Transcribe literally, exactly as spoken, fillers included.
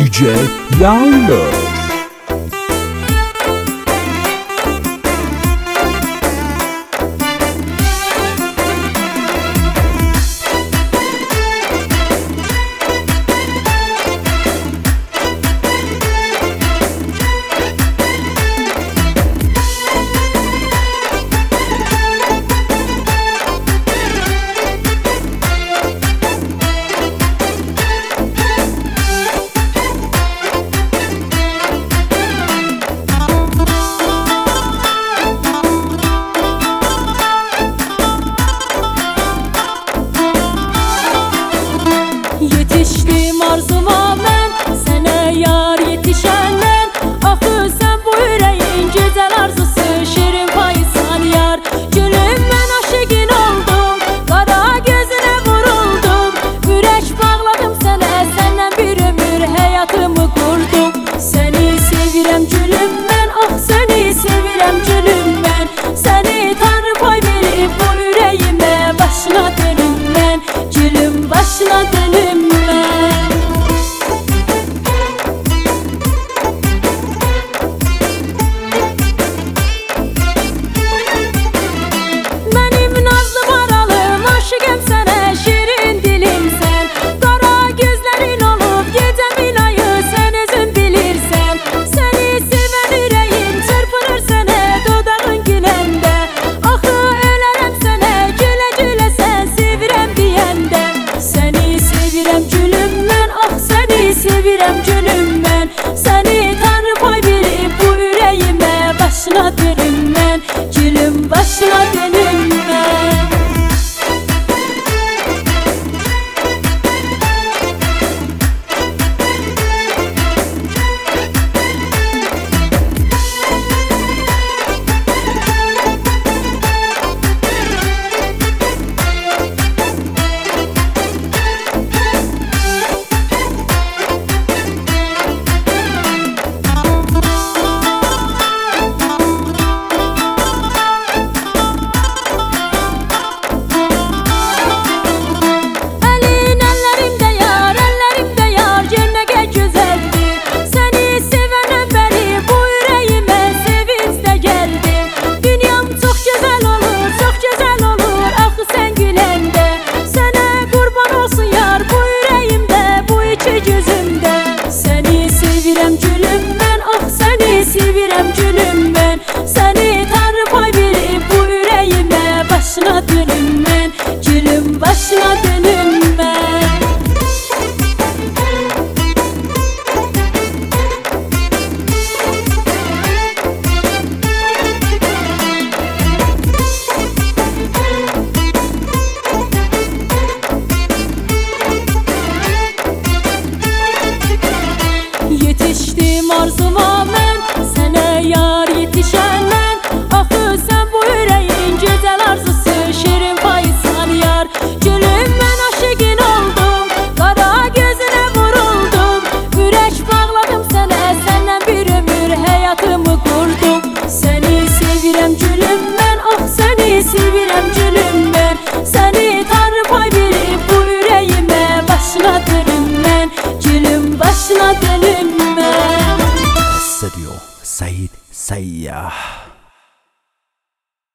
D J Yağlı. Yetiştim arzuma ben, sene yar yetişenden. Axı sen bu yüreğin güzel arzusu, şirin paysan yar. Gülüm ben aşıqin oldum, qara gözüne vuruldum. Ürək bağladım sənə, səndən bir ömür həyatımı qurdum. Səni sevirəm gülüm mən, ah səni sevirəm gülüm mən. Səni Tanrı pay verib bu ürəyimə, başına dönüm mən. Gülüm başına dönüm mən. Mənim nazlı maralım, aşıqım sənə, şirin dilim sən. Qara gözlərin olub gecəmin ayı, sən özün bilirsən. Səni sevən ürəyim çırpınır sənə, dodağın güləndə. Axı ölərəm sənə, gülə gülə sən sevirəm deyəndə. Səni sevirəm gülüm mən, ah səni sevirəm gülüm.